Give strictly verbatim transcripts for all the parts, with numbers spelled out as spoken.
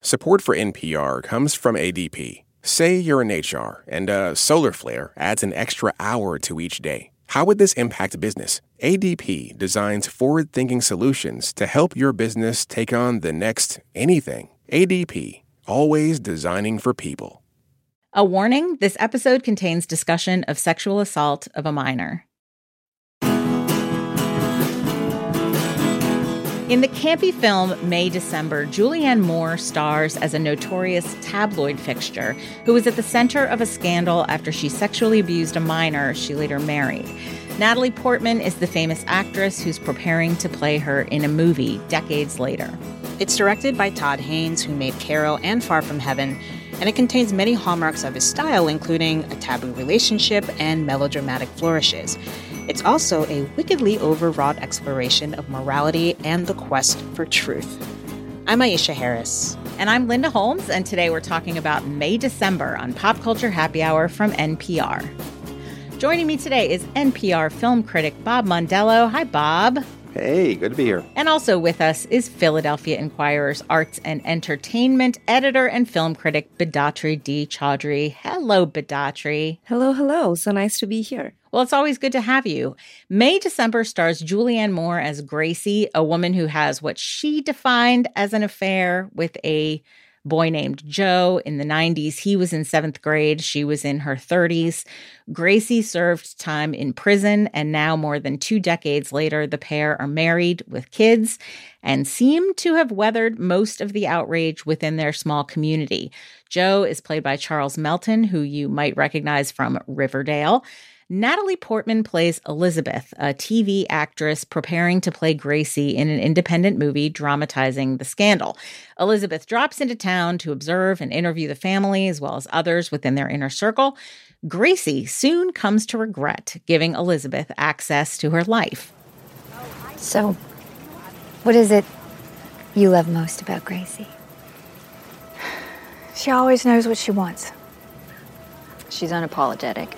Support for N P R comes from A D P. Say you're in H R and a solar flare adds an extra hour to each day. How would this impact business? A D P designs forward-thinking solutions to help your business take on the next anything. A D P, always designing for people. A warning, this episode contains discussion of sexual assault of a minor. In the campy film May December, Julianne Moore stars as a notorious tabloid fixture who was at the center of a scandal after she sexually abused a minor she later married. Natalie Portman is the famous actress who's preparing to play her in a movie decades later. It's directed by Todd Haynes, who made Carol and Far From Heaven, and it contains many hallmarks of his style, including a taboo relationship and melodramatic flourishes. It's also a wickedly overwrought exploration of morality and the quest for truth. I'm Aisha Harris. And I'm Linda Holmes, and today we're talking about May December on Pop Culture Happy Hour from N P R. Joining me today is N P R film critic Bob Mondello. Hi, Bob. Hey, good to be here. And also with us is Philadelphia Inquirer's arts and entertainment editor and film critic Bidatri D. Chaudhry. Hello, Bidatri. Hello, hello. So nice to be here. Well, it's always good to have you. May December stars Julianne Moore as Gracie, a woman who has what she defined as an affair with a boy named Joe in the nineties. He was in seventh grade. She was in her thirties. Gracie served time in prison, and now more than two decades later, the pair are married with kids and seem to have weathered most of the outrage within their small community. Joe is played by Charles Melton, who you might recognize from Riverdale. Natalie Portman plays Elizabeth, a T V actress preparing to play Gracie in an independent movie dramatizing the scandal. Elizabeth drops into town to observe and interview the family as well as others within their inner circle. Gracie soon comes to regret giving Elizabeth access to her life. So, what is it you love most about Gracie? She always knows what she wants. She's unapologetic.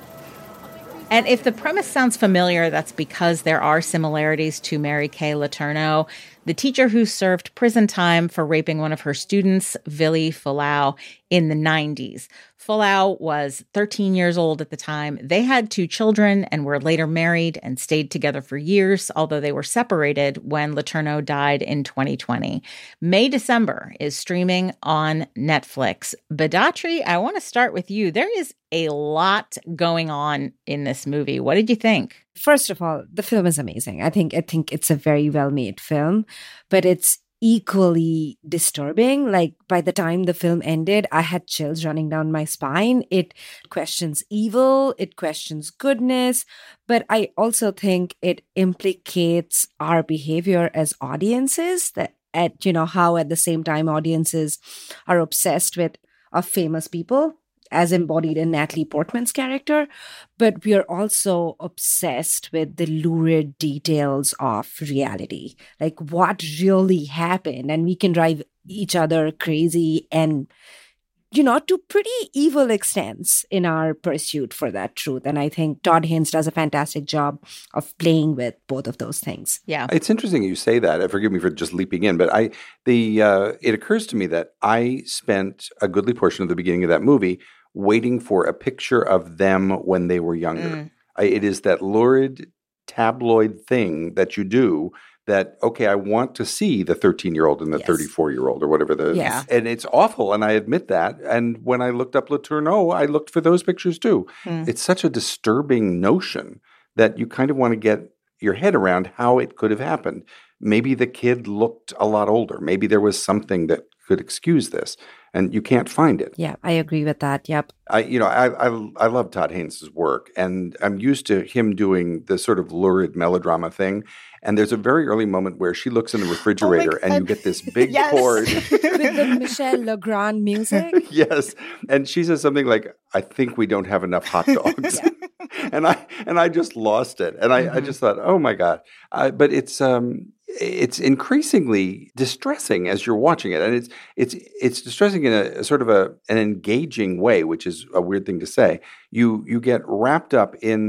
And if the premise sounds familiar, that's because there are similarities to Mary Kay Letourneau, the teacher who served prison time for raping one of her students, Vili Fualaau, in the nineties. Fualaau was thirteen years old at the time. They had two children and were later married and stayed together for years, although they were separated when Letourneau died in twenty twenty. May December is streaming on Netflix. Bidatri, I want to start with you. There is a lot going on in this movie. What did you think? First of all, the film is amazing. I think I think it's a very well-made film, but it's equally disturbing. Like, by the time the film ended, I had chills running down my spine. It questions evil, it questions goodness, but I also think it implicates our behavior as audiences, that at, you know, how at the same time audiences are obsessed with of famous people, as embodied in Natalie Portman's character, but we are also obsessed with the lurid details of reality, like what really happened, and we can drive each other crazy and, you know, to pretty evil extents in our pursuit for that truth. And I think Todd Haynes does a fantastic job of playing with both of those things. Yeah. It's interesting you say that. Forgive me for just leaping in, but I the uh, it occurs to me that I spent a goodly portion of the beginning of that movie waiting for a picture of them when they were younger. Mm. I, it is that lurid tabloid thing that you do that, okay, I want to see the thirteen-year-old and the yes. thirty-four-year-old or whatever. The, yeah. And it's awful, and I admit that. And when I looked up Letourneau, I looked for those pictures too. Mm. It's such a disturbing notion that you kind of want to get your head around how it could have happened. Maybe the kid looked a lot older. Maybe there was something that could excuse this, and you can't find it. Yeah, I agree with that. Yep. I, you know, I, I, I love Todd Haynes' work, and I'm used to him doing the sort of lurid melodrama thing. And there's a very early moment where she looks in the refrigerator, oh and you get this big yes. cord with the Michel Legrand music. Yes, and she says something like, "I think we don't have enough hot dogs," and I and I just lost it, and I, mm-hmm. I just thought, oh my god! Uh, but it's um. It's increasingly distressing as you're watching it, and it's it's it's distressing in a, a sort of a an engaging way, which is a weird thing to say. You you get wrapped up in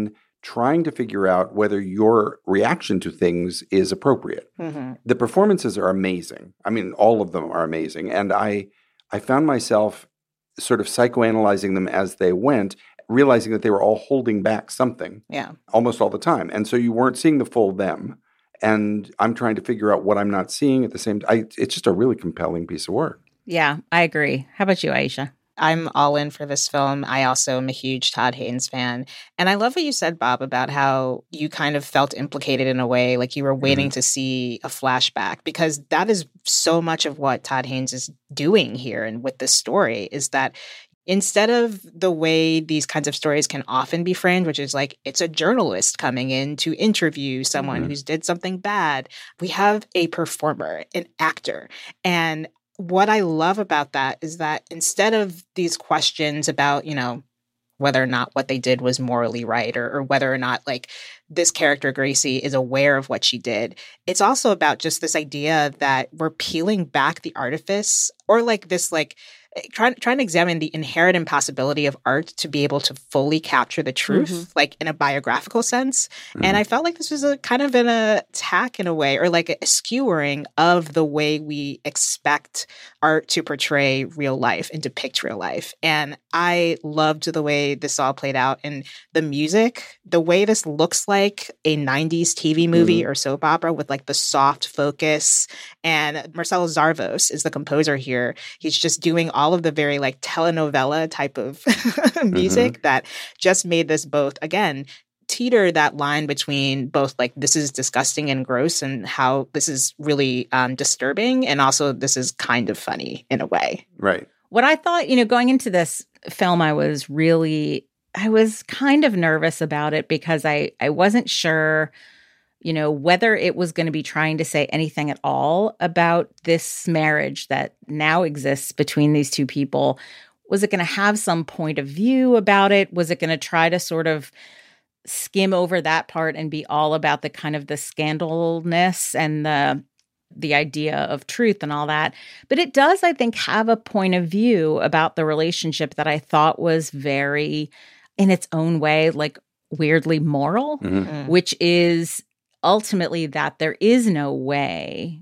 trying to figure out whether your reaction to things is appropriate. Mm-hmm. The performances are amazing. I mean, all of them are amazing. And I I found myself sort of psychoanalyzing them as they went, realizing that they were all holding back something Yeah. almost all the time. And so you weren't seeing the full them. And I'm trying to figure out what I'm not seeing at the same time. It's just a really compelling piece of work. Yeah, I agree. How about you, Aisha? I'm all in for this film. I also am a huge Todd Haynes fan. And I love what you said, Bob, about how you kind of felt implicated in a way, like you were waiting mm-hmm. to see a flashback, because that is so much of what Todd Haynes is doing here and with this story, is that instead of the way these kinds of stories can often be framed, which is like it's a journalist coming in to interview someone mm-hmm. who's did something bad, we have a performer, an actor. And what I love about that is that instead of these questions about, you know, whether or not what they did was morally right, or, or whether or not like this character, Gracie, is aware of what she did, it's also about just this idea that we're peeling back the artifice, or like this like Trying, trying to examine the inherent impossibility of art to be able to fully capture the truth, mm-hmm. like in a biographical sense. Mm-hmm. And I felt like this was a kind of an attack in a way, or like a skewering of the way we expect art to portray real life and depict real life. And I loved the way this all played out. And the music, the way this looks like a nineties T V movie mm-hmm. or soap opera with like the soft focus. And Marcelo Zarvos is the composer here. He's just doing all all of the very like telenovela type of music mm-hmm. that just made this both, again, teeter that line between both like this is disgusting and gross and how this is really um, disturbing, and also this is kind of funny in a way. Right. What I thought, you know, going into this film, I was really, I was kind of nervous about it because I, I wasn't sure, you know, whether it was going to be trying to say anything at all about this marriage that now exists between these two people. Was it going to have some point of view about it? Was it going to try to sort of skim over that part and be all about the kind of the scandalness and the the idea of truth and all that? But it does, I think, have a point of view about the relationship that I thought was very, in its own way, like weirdly moral, mm-hmm. which is ultimately that there is no way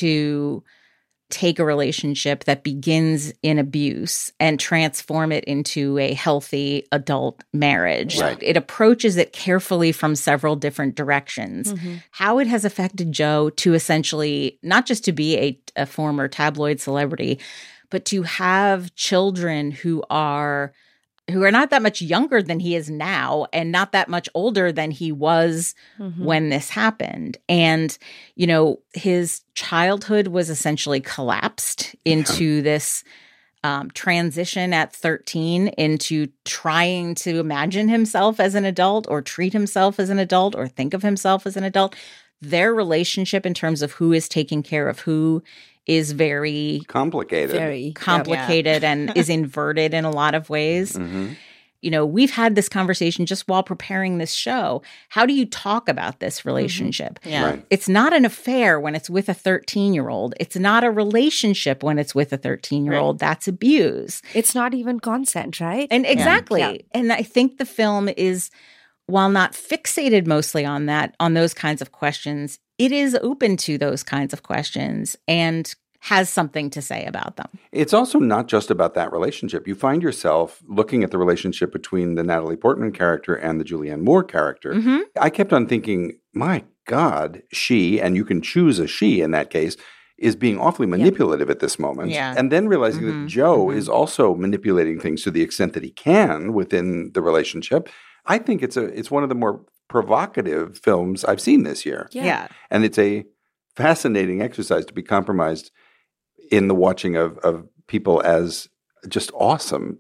to take a relationship that begins in abuse and transform it into a healthy adult marriage. Right. It approaches it carefully from several different directions. Mm-hmm. How it has affected Joe to essentially, not just to be a, a former tabloid celebrity, but to have children who are who are not that much younger than he is now and not that much older than he was mm-hmm. when this happened. And, you know, his childhood was essentially collapsed into yeah. this um, transition at thirteen into trying to imagine himself as an adult or treat himself as an adult or think of himself as an adult. Their relationship in terms of who is taking care of who is very complicated, very complicated yeah. and is inverted in a lot of ways. Mm-hmm. You know, we've had this conversation just while preparing this show. How do you talk about this relationship? Mm-hmm. Yeah. Right. It's not an affair when it's with a thirteen-year-old. It's not a relationship when it's with a thirteen-year-old. Right. That's abuse. It's not even consent, right? And exactly. Yeah. And I think the film is, while not fixated mostly on that, on those kinds of questions, it is open to those kinds of questions and has something to say about them. It's also not just about that relationship. You find yourself looking at the relationship between the Natalie Portman character and the Julianne Moore character. Mm-hmm. I kept on thinking, my God, she, and you can choose a she in that case, is being awfully manipulative yeah. at this moment. Yeah. And then realizing mm-hmm. that Joe mm-hmm. is also manipulating things to the extent that he can within the relationship. I think it's a it's one of the more provocative films I've seen this year. Yeah. yeah. And it's a fascinating exercise to be compromised in the watching of, of people as just awesome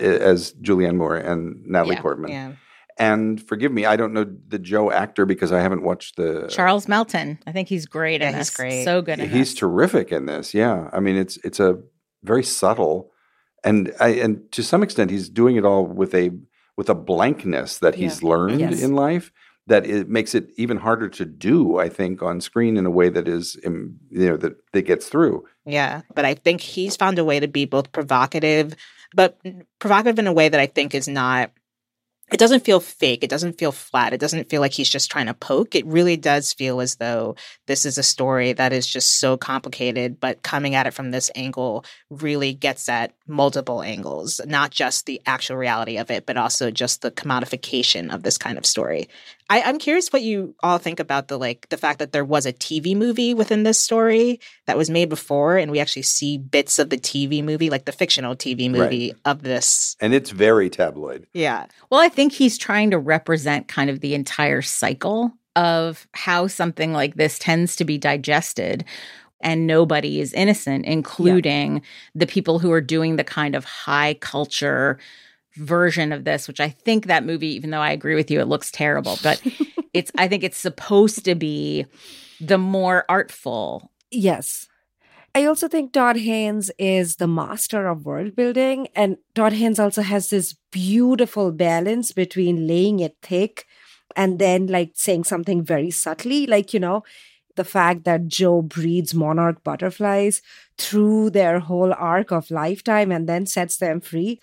as Julianne Moore and Natalie yeah. Portman. Yeah. And forgive me, I don't know the Joe actor because I haven't watched the Charles Melton. I think he's great yeah, in he's this. great. So good in He's this. terrific in this. Yeah. I mean, it's it's a very subtle and I, and to some extent he's doing it all with a with a blankness that he's yeah. learned yes. in life that it makes it even harder to do, I think, on screen in a way that is, you know, that, that gets through. Yeah. But I think he's found a way to be both provocative, but provocative in a way that I think is not it doesn't feel fake. It doesn't feel flat. It doesn't feel like he's just trying to poke. It really does feel as though this is a story that is just so complicated, but coming at it from this angle really gets at multiple angles, not just the actual reality of it, but also just the commodification of this kind of story. I, I'm curious what you all think about the like the fact that there was a T V movie within this story that was made before, and we actually see bits of the T V movie, like the fictional T V movie Right. of this. And it's very tabloid. Yeah. Well, I think he's trying to represent kind of the entire cycle of how something like this tends to be digested, and nobody is innocent, including the people who are doing the kind of high culture version of this, which I think that movie, even though I agree with you, it looks terrible, but it's, I think it's supposed to be the more artful. Yes. I also think Todd Haynes is the master of world building. And Todd Haynes also has this beautiful balance between laying it thick and then like saying something very subtly. Like, you know, the fact that Joe breeds monarch butterflies through their whole arc of lifetime and then sets them free.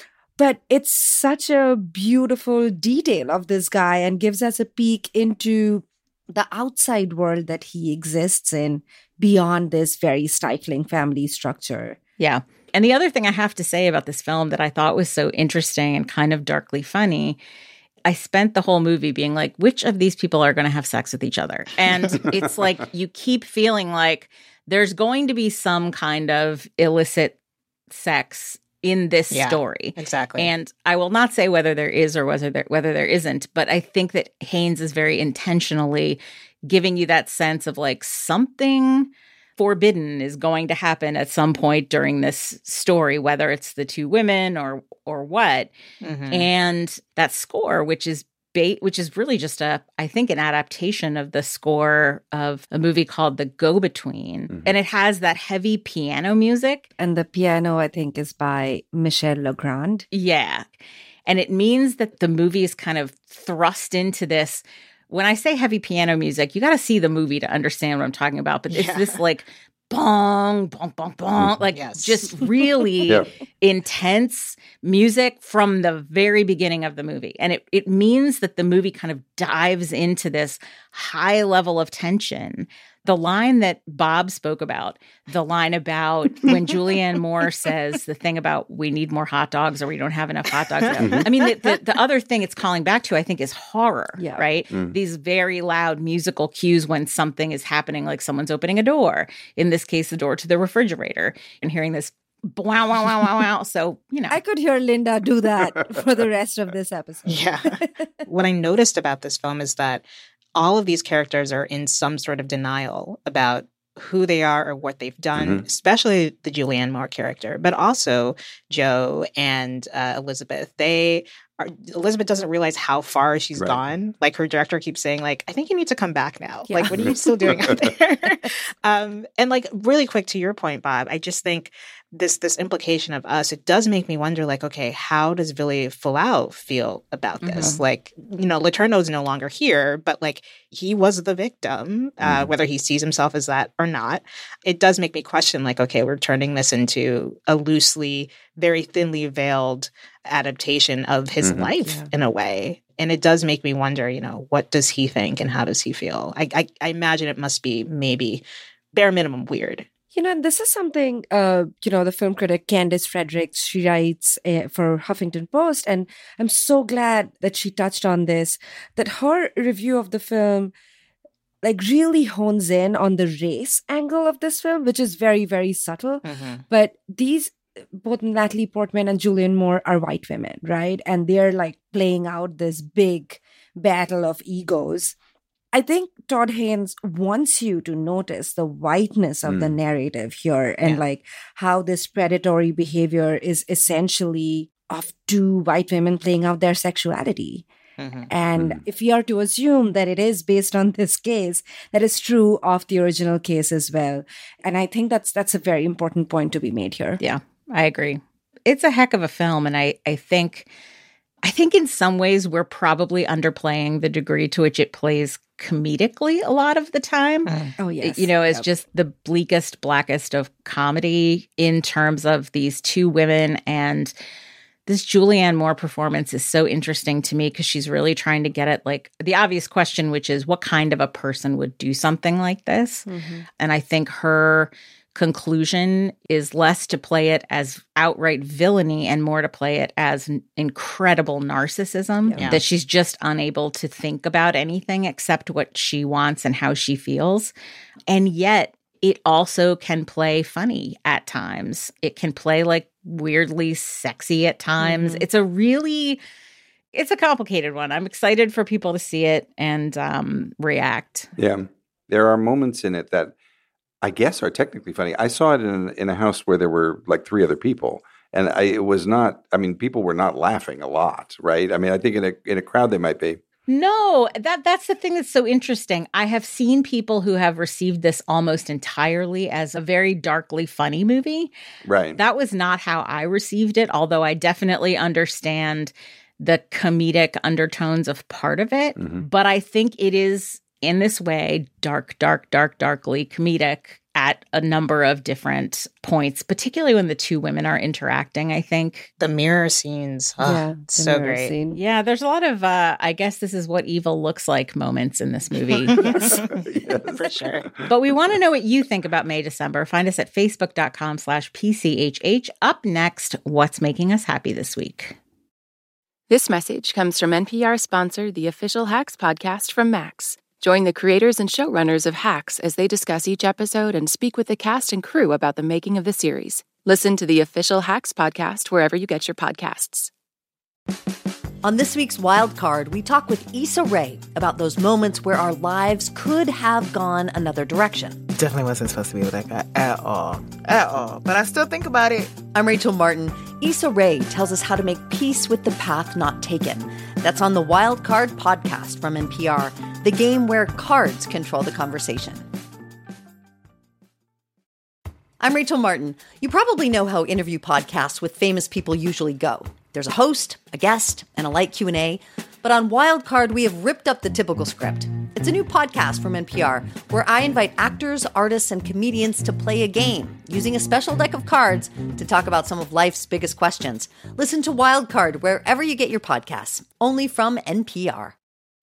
But it's such a beautiful detail of this guy and gives us a peek into the outside world that he exists in beyond this very stifling family structure. Yeah. And the other thing I have to say about this film that I thought was so interesting and kind of darkly funny, I spent the whole movie being like, which of these people are going to have sex with each other? And it's like you keep feeling like there's going to be some kind of illicit sex in this Yeah, story. Exactly. And I will not say whether there is or whether there, whether there isn't, but I think that Haynes is very intentionally giving you that sense of like something forbidden is going to happen at some point during this story, whether it's the two women or or what. Mhm. And that score, which is ba- which is really just a, I think, an adaptation of the score of a movie called The Go-Between. Mhm. And it has that heavy piano music. And the piano, I think, is by Michel Legrand. Yeah. And it means that the movie is kind of thrust into this. When I say heavy piano music, you got to see the movie to understand what I'm talking about. But it's Yeah. this like bong, bong, bong, bong, like Yes. just really Yeah. intense music from the very beginning of the movie. And it, it means that the movie kind of dives into this high level of tension. The line that Bob spoke about, the line about when Julianne Moore says the thing about we need more hot dogs or we don't have enough hot dogs. I mean, the, the, the other thing it's calling back to, I think, is horror, Yeah. right? Mm. These very loud musical cues when something is happening, like someone's opening a door, in this case, the door to the refrigerator, and hearing this wow, wow, wow, wow, wow. So, you know. I could hear Linda do that for the rest of this episode. Yeah. What I noticed about this film is that all of these characters are in some sort of denial about who they are or what they've done, Mhm. especially the Julianne Moore character, but also Joe and uh, Elizabeth. They are, Elizabeth doesn't realize how far she's Right. gone. Like her director keeps saying, like, I think you need to come back now. Yeah. Like, what are you still doing out there? um, and like, really quick to your point, Bob, I just think this this implication of us, it does make me wonder, like, okay, how does Vili Fualaau feel about this? Mhm. Like, you know, Letourneau's no longer here, but like he was the victim, uh, Mhm. whether he sees himself as that or not. It does make me question, like, okay, we're turning this into a loosely, very thinly veiled adaptation of his Mhm. life Yeah. in a way. And it does make me wonder, you know, what does he think and how does he feel? I, I, I imagine it must be maybe bare minimum weird. You know, this is something, uh, you know, the film critic Candice Fredericks, she writes uh, for Huffington Post, and I'm so glad that she touched on this, that her review of the film, like, really hones in on the race angle of this film, which is very, very subtle. But these, both Natalie Portman and Julianne Moore are white women, right? And they're like playing out this big battle of egos. I think Todd Haynes wants you to notice the whiteness of the Mm. narrative here and Yeah. like how this predatory behavior is essentially of two white women playing out their sexuality. Mhm. And Mm. if we are to assume that it is based on this case, that is true of the original case as well. And I think that's that's a very important point to be made here. Yeah, I agree. It's a heck of a film. And I, I think I think in some ways we're probably underplaying the degree to which it plays comedically a lot of the time. Oh, yes. You know, as Yep. just the bleakest, blackest of comedy in terms of these two women and This Julianne Moore performance is so interesting to me because she's really trying to get at like the obvious question, which is what kind of a person would do something like this? Mm-hmm. And I think her conclusion is less to play it as outright villainy and more to play it as n- incredible narcissism, yeah. that she's just unable to think about anything except what she wants and how she feels. And yet it also can play funny at times. It can play like weirdly sexy at times. Mm-hmm. It's a really, it's a complicated one. I'm excited for people to see it and um, react. Yeah. There are moments in it that I guess are technically funny. I saw it in, in a house where there were like three other people. And I, it was not, I mean, people were not laughing a lot, right? I mean, I think in a in a crowd they might be. No, that that's the thing that's so interesting. I have seen people who have received this almost entirely as a very darkly funny movie. Right. That was not how I received it, although I definitely understand the comedic undertones of part of it. Mm-hmm. But I think it is, in this way, dark, dark, dark, darkly comedic at a number of different points, particularly when the two women are interacting, I think. The mirror scenes. Oh, yeah, so great. Scene. Yeah, there's a lot of, uh, I guess this is what evil looks like moments in this movie. Yes. Yes. For sure. But we want to know what you think about May December. Find us at facebook.com slash PCHH. Up next, what's making us happy this week? This message comes from N P R sponsor, the official Hacks podcast from Max. Join the creators and showrunners of Hacks as they discuss each episode and speak with the cast and crew about the making of the series. Listen to the official Hacks podcast wherever you get your podcasts. On this week's Wild Card, we talk with Issa Rae about those moments where our lives could have gone another direction. Definitely wasn't supposed to be with that guy at all. At all. But I still think about it. I'm Rachel Martin. Issa Rae tells us how to make peace with the path not taken. That's on the Wild Card podcast from N P R, the game where cards control the conversation. I'm Rachel Martin. You probably know how interview podcasts with famous people usually go. There's a host, a guest, and a light Q and A. But on Wild Card, we have ripped up the typical script. It's a new podcast from N P R where I invite actors, artists, and comedians to play a game using a special deck of cards to talk about some of life's biggest questions. Listen to Wild Card wherever you get your podcasts, only from N P R.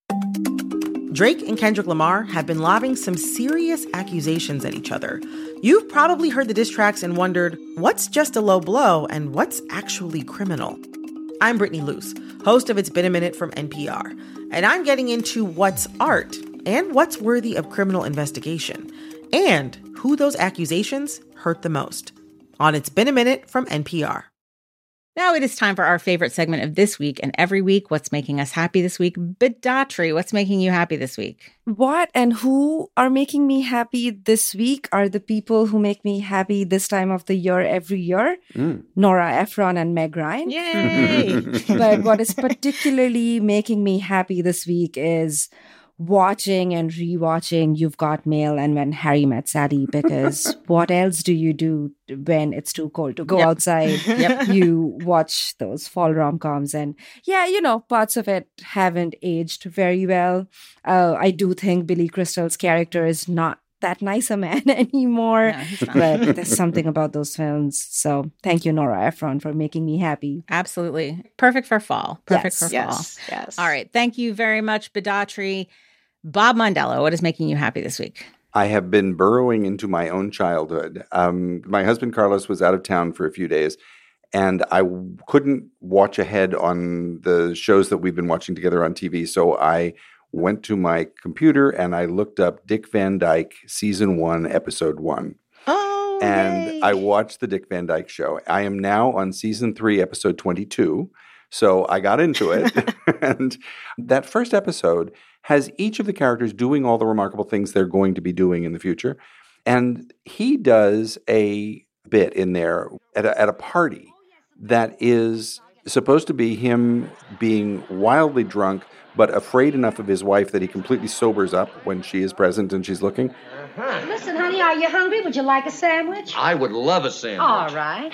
Drake and Kendrick Lamar have been lobbing some serious accusations at each other. You've probably heard the diss tracks and wondered, what's just a low blow and what's actually criminal? I'm Brittany Luce, host of It's Been a Minute from N P R, and I'm getting into what's art and what's worthy of criminal investigation, and who those accusations hurt the most. On It's Been a Minute from N P R. Now it is time for our favorite segment of this week and every week. What's making us happy this week? Bidatri, what's making you happy this week? What and who are making me happy this week are the people who make me happy this time of the year every year. Mm. Nora Ephron and Meg Ryan. Yay! But what is particularly making me happy this week is watching and rewatching You've Got Mail and When Harry Met Sally, because what else do you do when it's too cold to go yep. outside? Yep. You watch those fall rom-coms, and yeah, you know, parts of it haven't aged very well. Uh, I do think Billy Crystal's character is not that nice a man anymore, no, but there's something about those films. So thank you, Nora Ephron, for making me happy. Absolutely. Perfect for fall. Perfect yes. for fall. Yes. Yes. All right. Thank you very much, Bidatri. Bob Mondello, what is making you happy this week? I have been burrowing into my own childhood. Um, my husband, Carlos, was out of town for a few days, and I w- couldn't watch ahead on the shows that we've been watching together on T V. So I went to my computer and I looked up Dick Van Dyke Season one, Episode one. Oh, And yay. I watched the Dick Van Dyke Show. I am now on Season three, Episode twenty-two. So I got into it. And that first episode has each of the characters doing all the remarkable things they're going to be doing in the future. And he does a bit in there at a, at a party that is supposed to be him being wildly drunk, but afraid enough of his wife that he completely sobers up when she is present and she's looking. Uh-huh. Listen, honey, are you hungry? Would you like a sandwich? I would love a sandwich. All right.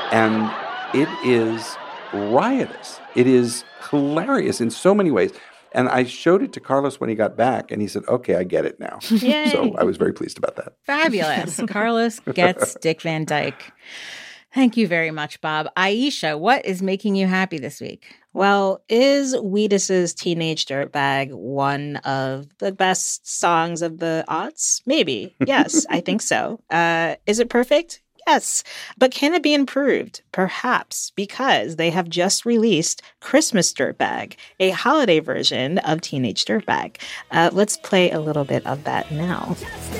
And it is riotous. It is hilarious in so many ways. And I showed it to Carlos when he got back, and he said, okay, I get it now. Yay. So I was very pleased about that. Fabulous. Carlos gets Dick Van Dyke. Thank you very much, Bob. Aisha, what is making you happy this week? Well, is Wheatus's Teenage Dirtbag one of the best songs of the aughts? Maybe. Yes, I think so. Uh, is it perfect? Yes. But can it be improved? Perhaps, because they have just released Christmas Dirtbag, a holiday version of Teenage Dirtbag. Uh, let's play a little bit of that now.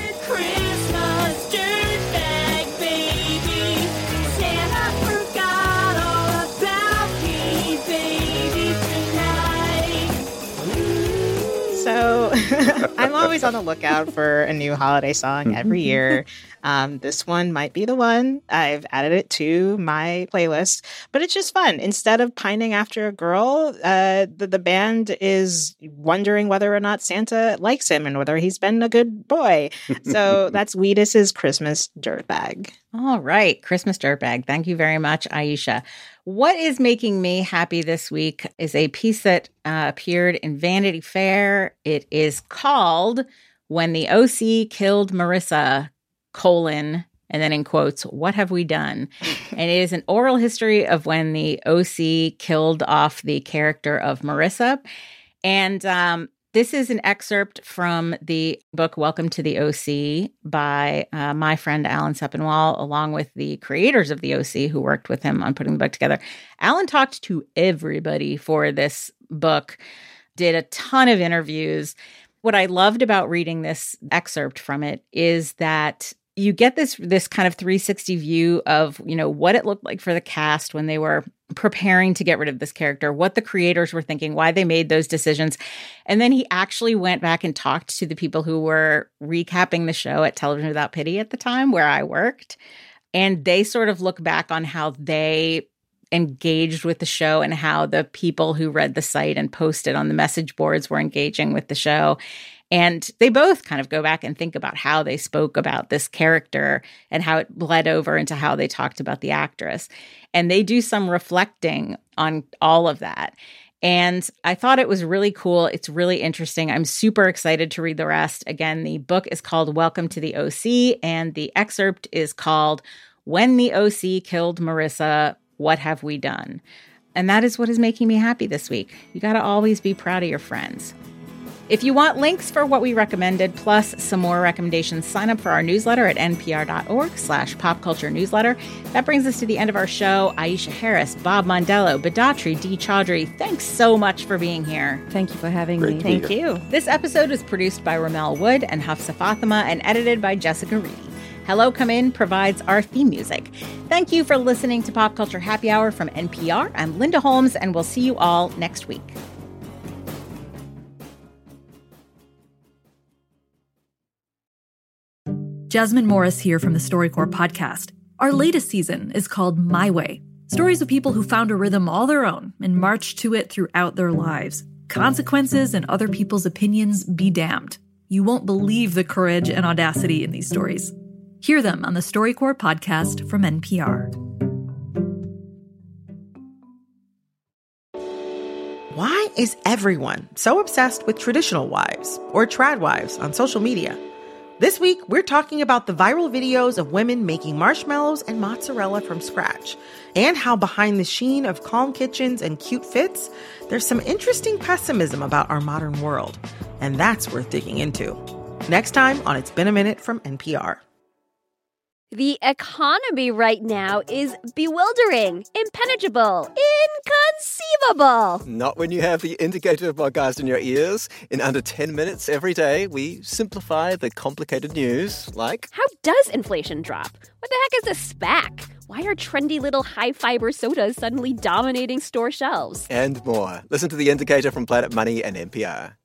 So I'm always on the lookout for a new holiday song every year. Um, this one might be the one. I've added it to my playlist, but it's just fun. Instead of pining after a girl, uh, the, the band is wondering whether or not Santa likes him and whether he's been a good boy. So that's Wheatus's Christmas Dirtbag. All right. Christmas Dirtbag. Thank you very much, Aisha. What is making me happy this week is a piece that uh, appeared in Vanity Fair. It is called When the O C Killed Marissa, colon, and then in quotes, what have we done? And it is an oral history of when the O C killed off the character of Marissa. And um, this is an excerpt from the book Welcome to the O C by uh, my friend Alan Sepinwall, along with the creators of the O C who worked with him on putting the book together. Alan talked to everybody for this book, did a ton of interviews. What I loved about reading this excerpt from it is that you get this this kind of three sixty view of, you know, what it looked like for the cast when they were preparing to get rid of this character, what the creators were thinking, why they made those decisions. And then he actually went back and talked to the people who were recapping the show at Television Without Pity at the time where I worked. And they sort of look back on how they engaged with the show and how the people who read the site and posted on the message boards were engaging with the show. And they both kind of go back and think about how they spoke about this character and how it bled over into how they talked about the actress. And they do some reflecting on all of that. And I thought it was really cool. It's really interesting. I'm super excited to read the rest. Again, the book is called Welcome to the O C, and the excerpt is called When the O C Killed Marissa, What Have We Done? And that is what is making me happy this week. You got to always be proud of your friends. If you want links for what we recommended, plus some more recommendations, sign up for our newsletter at npr.org slash popculture newsletter. That brings us to the end of our show. Aisha Harris, Bob Mondello, Bidatri D. Chaudhry, thanks so much for being here. Thank you for having Great me. Thank you. This episode was produced by Ramel Wood and Hafsa Fatima and edited by Jessica Reedy. Hello Come In provides our theme music. Thank you for listening to Pop Culture Happy Hour from N P R. I'm Linda Holmes, and we'll see you all next week. Jasmine Morris here from the StoryCorps podcast. Our latest season is called My Way. Stories of people who found a rhythm all their own and marched to it throughout their lives. Consequences and other people's opinions be damned. You won't believe the courage and audacity in these stories. Hear them on the StoryCorps podcast from N P R. Why is everyone so obsessed with traditional wives or trad wives on social media? This week, we're talking about the viral videos of women making marshmallows and mozzarella from scratch, and how behind the sheen of calm kitchens and cute fits, there's some interesting pessimism about our modern world. And that's worth digging into. Next time on It's Been a Minute from N P R. The economy right now is bewildering, impenetrable, inconceivable. Not when you have the Indicator podcast in your ears. In under ten minutes every day, we simplify the complicated news, like... How does inflation drop? What the heck is a SPAC? Why are trendy little high-fiber sodas suddenly dominating store shelves? And more. Listen to the Indicator from Planet Money and N P R.